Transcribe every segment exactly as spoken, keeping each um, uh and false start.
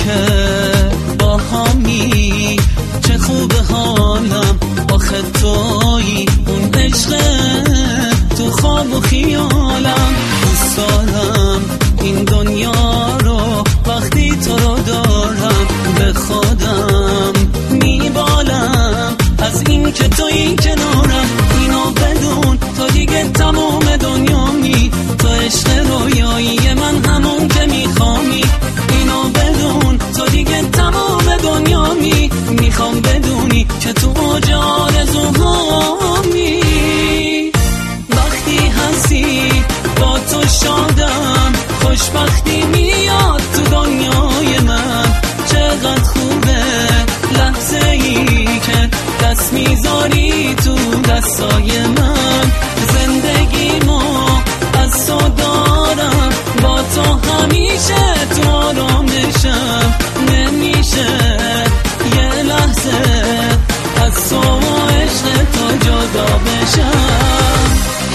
که با همی، چه خوب حالم آخه تویی اون عشق تو خواب و خیالم. دوست دارم این دنیا رو وقتی تو رو دارم به خودم میبالم از این که تویی کنارم. اینو بدون تو دیگه تمام دنیامی، تو عشق رویایی من همون که میخوامی. اینو بدون تو دیگه تمام دنیامی، میخوام بدونی که تو اوج آرزوهامی. وقتی هستی با تو شادم، خوشبختی میاد تو دنیای من. چقدر خوبه لحظه ای که دست میذاری تو دستای من. زندگیمو از تو دارم، با تو همیشه تو آرامشم. نمیشه یه لحظه از تو و عشق تو جدا بشم.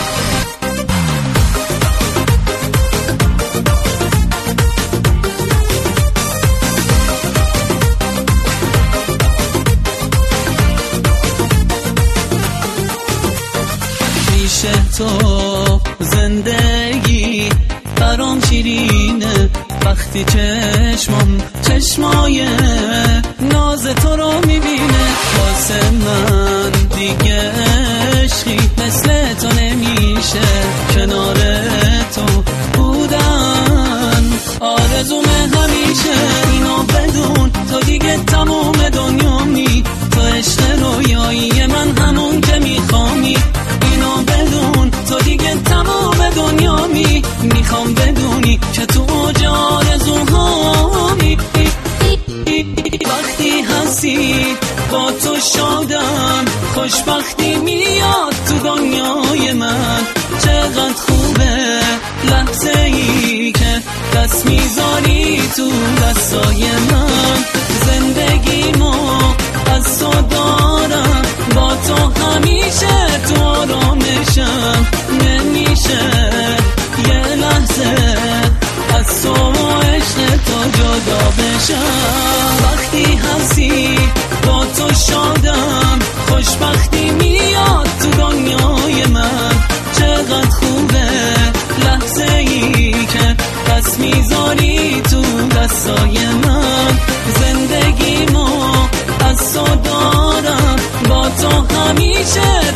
پیش تو زندگی برام شیرینه، وقتی چشمم چشمای ناز تو رو میبینه. واسه من دیگه عشقی مثل تو نمیشه، کنار تو بودن آرزومه همیشه. اینو بدون تو دیگه تمام دنیامی، تو عشق رویایی من همون که میخوامی. اینو بدون تو دیگه تمام دنیامی، میخوام بدونی که تو اوج آرزوهامی. وقتی هستی با تو شادم، خوشبختی میاد تو دنیای من. چقدر خوبه لحظه ای که دست میذاری تو دستای من. زندگیمو از تو دارم، با تو همیشه تو آرامشم. نمیشه یه لحظه از تو و عشق تو جدا بشم. وقتی هستی با تو شادم، خوشبختی میاد تو دنیای من. چقدر خوبه لحظه ای که دست میذاری تو دستای من. زندگیمو از تو دارم، با تو همیشه